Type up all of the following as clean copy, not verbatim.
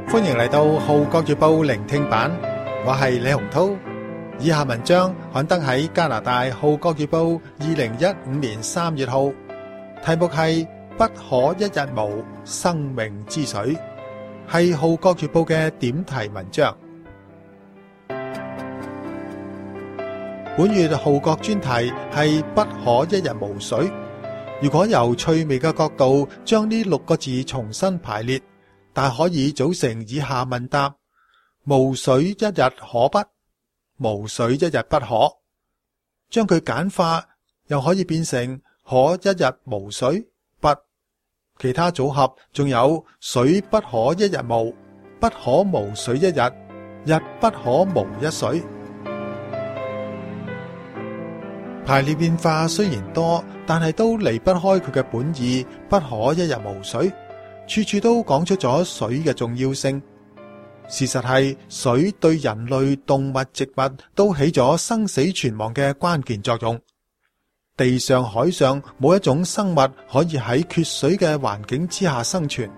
歡迎嚟到《號角月報》聆聽版，我係李洪濤。以下文章刊登喺加拿大《號角月報》2015年3月號，題目係不可一日無生命之水，係《號角月報》嘅點題文章。本月號角專題係不可一日無水。如果由趣味嘅角度將呢6個字重新排列，大可以組成以下問答：無水一日可不？無水一日不可？將佢簡化，又可以變成可一日無水？不。其他組合仲有水不可一日無，不可無水一日，日不可無一水。排列變化雖然多，但係都離不開佢嘅本意，不可一日無水。處處都講出咗水嘅重要性。事實係水對人類、動物、植物都起咗生死存亡嘅關鍵作用。地上、海上冇一種生物可以喺缺水嘅環境之下生存。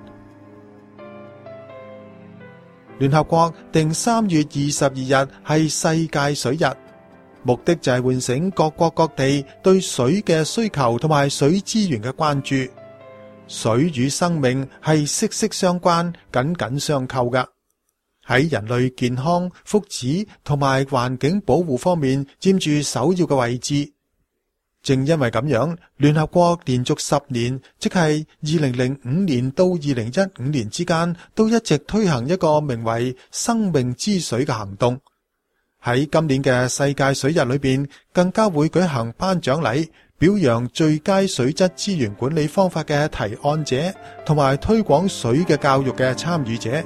聯合國定3月22日係世界水日，目的就係喚醒各國各地對水嘅需求同埋水資源嘅關注。水與生命係息息相關、緊緊相扣㗎，喺人類健康、福祉同埋環境保護方面佔住首要嘅位置。正因為咁樣，聯合國連續10年，即係2005年到2015年之間，都一直推行一個名為生命之水嘅行動。喺今年嘅世界水日裏邊，更加會舉行頒獎禮，表揚最佳水質資源管理方法嘅提案者，同埋推廣水嘅教育嘅參與者。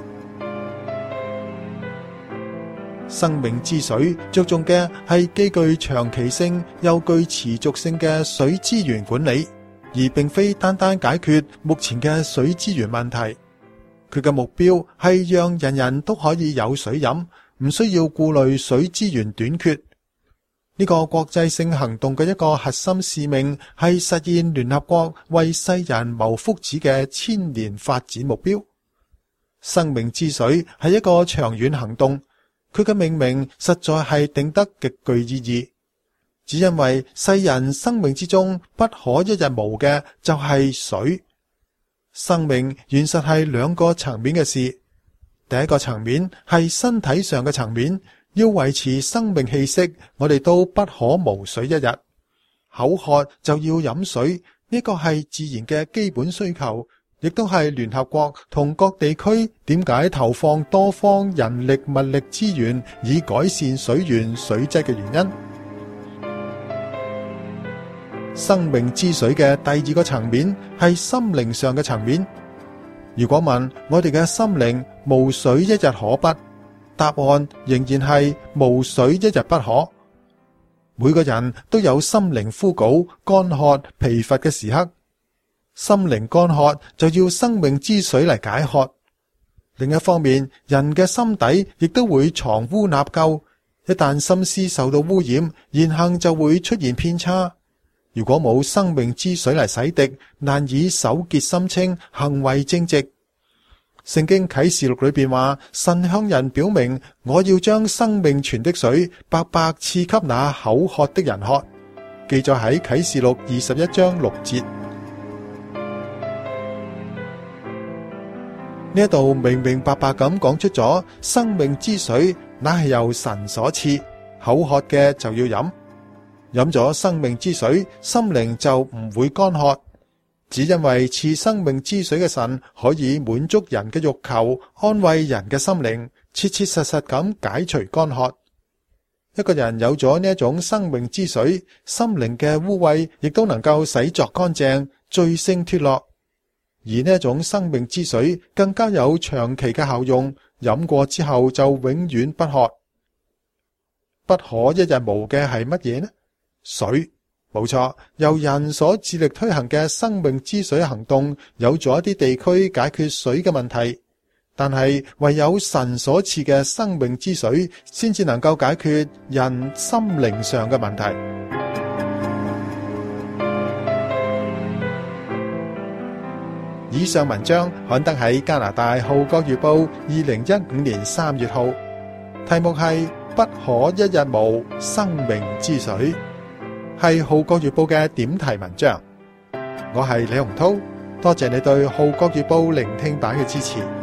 生命之水着重嘅係既具長期性又具持續性嘅水資源管理，而並非單單解決目前嘅水資源問題。佢嘅目標係讓人人都可以有水飲，唔需要顧慮水資源短缺。呢個國際性行動嘅一個核心使命係實現聯合國為世人謀福祉嘅千年發展目標。生命之水係一個長遠行動，佢嘅命名實在係定得極具意義。只因為世人生命之中不可一日無嘅就係水。生命原實係2個層面嘅事。第一個層面係身體上嘅層面，要維持生命氣息，我哋都不可無水一日。口渴就要飲水，呢個係自然嘅基本需求，亦都係聯合國同各地區點解投放多方人力物力資源以改善水源水質嘅原因。生命之水嘅第2個層面係心靈上嘅層面。如果問我哋嘅心靈無水一日可不？答案仍然係無水一日不可。每個人都有心靈枯槁、乾渴、疲乏嘅時刻。心靈乾渴就要生命之水嚟解渴。另一方面，人嘅心底亦都會藏污納垢，一旦心思受到污染，言行就會出現偏差。如果冇生命之水嚟洗滌，難以手潔心清，行為正直。聖經啟示錄裏邊話，神向人表明，我要將生命泉的水白白賜給那口渴的人喝。記載喺啟示錄21章6節。呢一度明明白白咁講出咗，生命之水乃係由神所賜，口渴嘅就要飲。飲咗生命之水，心靈就唔會乾渴。只因為賜生命之水嘅神可以滿足人嘅欲求，安慰人嘅心靈，切切實實咁解除乾渴。一個人有咗呢一種生命之水，心靈嘅污穢亦都能夠洗濯乾淨，罪性脫落。而呢一種生命之水更加有長期嘅效用，飲過之後就永遠不渴。不可一日無嘅係乜嘢呢？水。冇錯，由人所致力推行嘅生命之水行動，有咗一啲地區解決水嘅問題，但係唯有神所賜嘅生命之水，先至能夠解決人心靈上嘅問題。 以上文章刊登喺加拿大《號角月報》2015年3月號，題目係不可一日無生命之水，係《號角月報》嘅點題文章。我係李洪濤，多謝你對《號角月報》聆聽版嘅支持。